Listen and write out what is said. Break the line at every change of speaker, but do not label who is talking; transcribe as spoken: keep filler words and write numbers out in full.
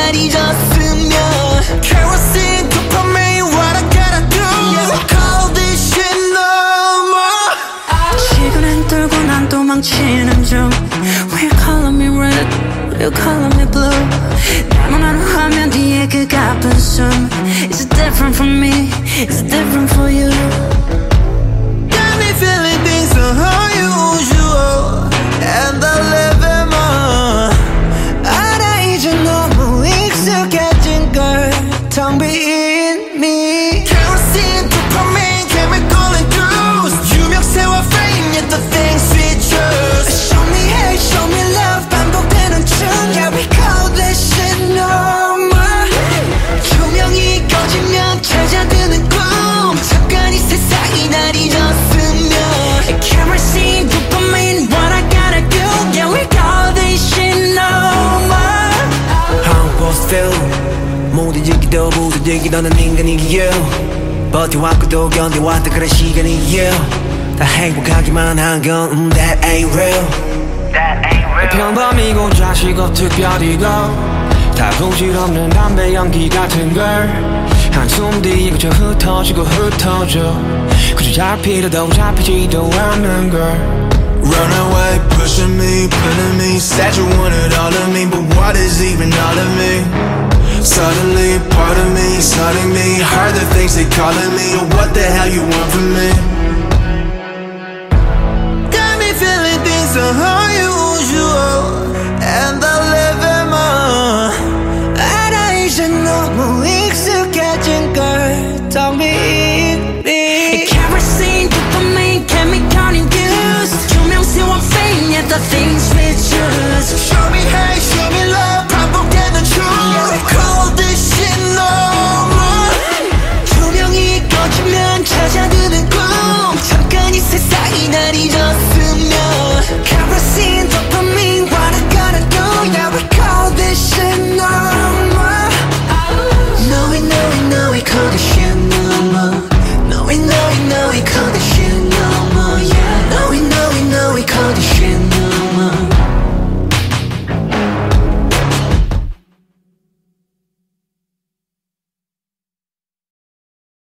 날 잊었으면 Kerosene, dopamine, what I gotta do Yeah, we call this shit no more
시간은 돌고 난 도망치는 중 Will you color me red, will you color me blue 나만 화면 뒤에 그 가쁜 숨 Is it different from me, is it different for you
Got me feeling things so unusual And I live in more 알아 이제 너무 익숙해진 걸 텅 비인 me Kerosene, dopamine, chemical and juice 유명세와 fame, yet the things we choose Show me hate, show me love 반복되는 춤 Yeah, we call this shit no more 조명이 꺼지면 찾아드는 꿈 잠깐 이 세상이 날 잊었으면 Kerosene, dopamine, what I gotta do Yeah, we call this shit no more
I'm supposed to feel 모두지기도 부서지기도 난 인간이기요 버텨왔고 또 견뎌왔다 그런 시간이요 다 행복하기만 한 건 um, that ain't real That ain't real
평범이고 자식업 특별이고 다 부질없는 담배 연기 같은 걸 한숨 뒤에 그저 흩어지고 흩어져 그저 잡히려도 잡히지도 않는 걸
Run away, pushing me, pulling me Said you wanted all of me, but what is even all of me? Suddenly, part of me is hurting me Heard the things they calling me, or what the hell you want from me?
Got me feeling things so hard